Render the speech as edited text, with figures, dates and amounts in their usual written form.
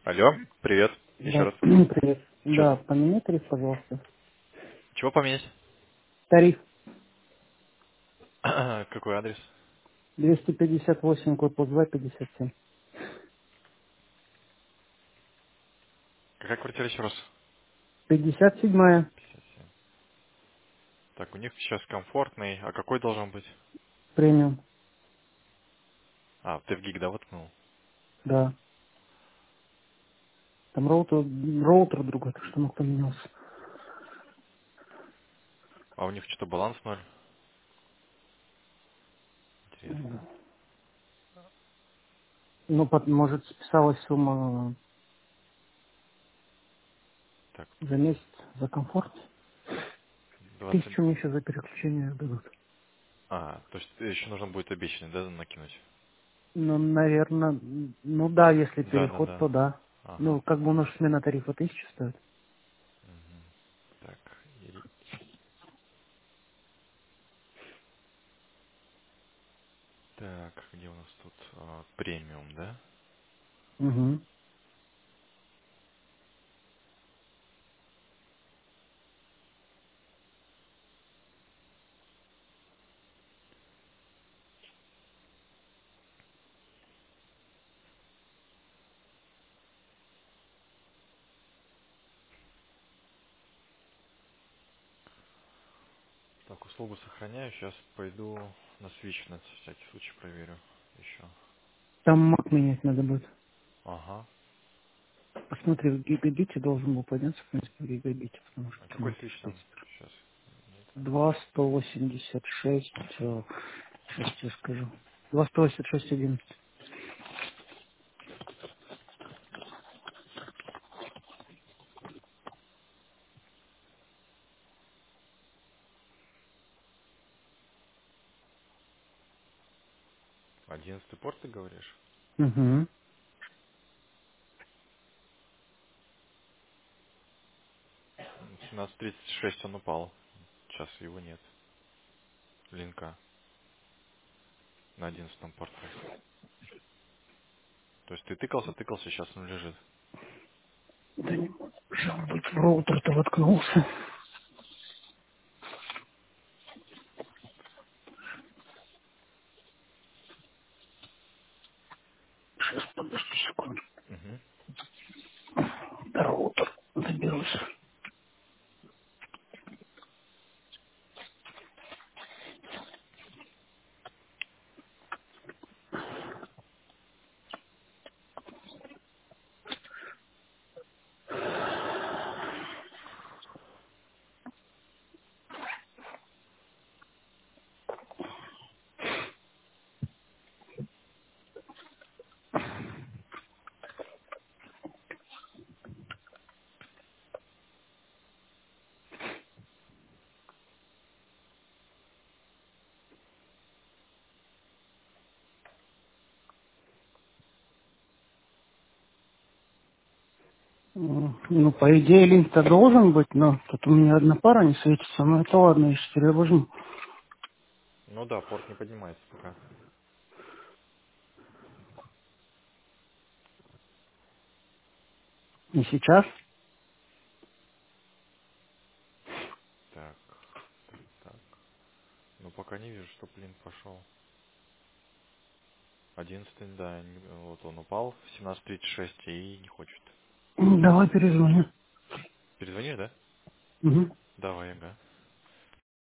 Алло, привет. Еще Да, раз. привет. Че, Да, поменяй тариф, пожалуйста. чего поменять? Тариф Какой адрес? 258, корпус 2, 57. Какая квартира еще раз? 57-я, 57. Так, у них сейчас комфортный. А какой должен быть? премиум, А, ты в гиг, да, воткнул? да. Там роутер другой, так что мог поменялся. А у них что-то баланс ноль? Интересно. Ну, может, списалась сумма Так, за месяц, за комфорт. 20. 1000 мне еще за переключение дадут. А, то есть еще нужно будет обещанный, да, накинуть? Ну, наверное, ну да, если Да, да, переход, да. то да. Ага. Ну, как бы у нас смена тарифа 1000 стоит. Мгм. Так, так, где у нас тут премиум, да? Угу. Так, услугу сохраняю. Сейчас пойду на Switch, на всякий случай проверю еще. Там маг менять надо будет. Ага. Посмотри, в гигабите должен был подняться, в принципе, в гигабите, потому что А какой ну, Switch там? Сейчас. 2,186, сейчас я скажу. 2,186,11. 11 порт, ты говоришь? Угу. 17.36 он упал. Сейчас его нет. Линка на 11 порту. То есть ты тыкался, сейчас он лежит. Да не может быть, в роутер-то воткнулся. Сейчас, подожди секунду. Угу. Роутер доберусь. Ну, по идее, линк-то должен быть, но тут у меня одна пара не светится, но это ладно, я сейчас возьму. Ну да, порт не поднимается пока. Не сейчас. Так, так. Ну пока не вижу, что линк пошел. 11, да, вот он упал в 17.36 и не хочет. Давай перезвоню. Перезвонишь, да? Угу. Давай, ага.